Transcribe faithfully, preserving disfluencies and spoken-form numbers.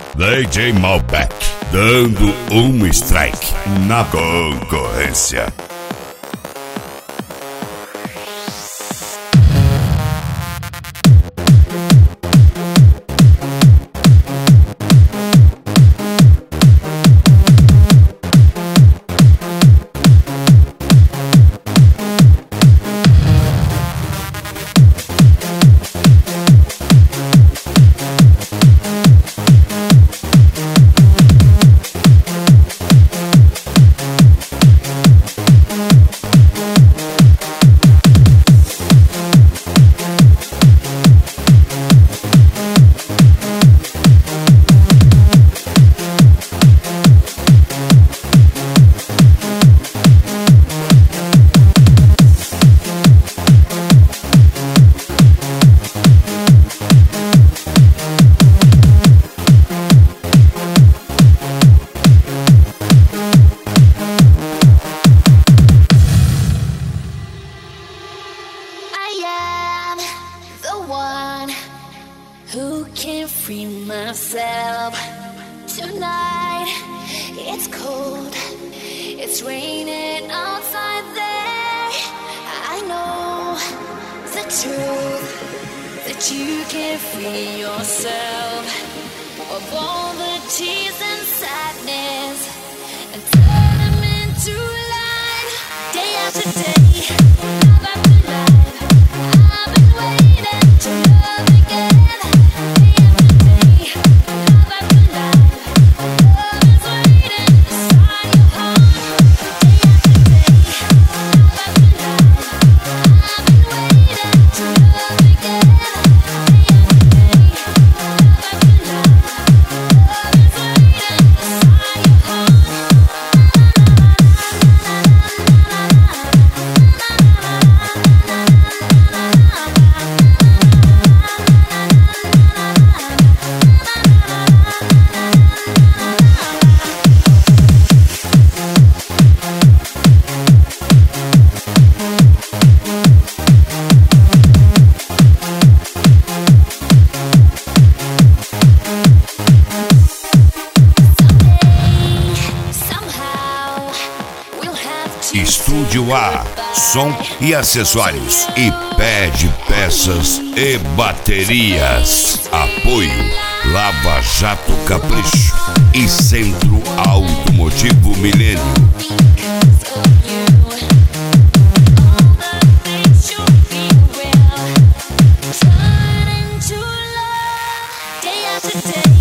D J Malbec, dando um strike na concorrência. Who can free myself tonight? It's cold, it's raining outside there. I know the truth, that you can't free yourself of all the tears and sadness and turn them into light. Day after day, love after life, I've been waiting to love again. Estúdio A, som e acessórios, e pede peças e baterias. Apoio Lava Jato Capricho e Centro Automotivo Milênio. Day after day.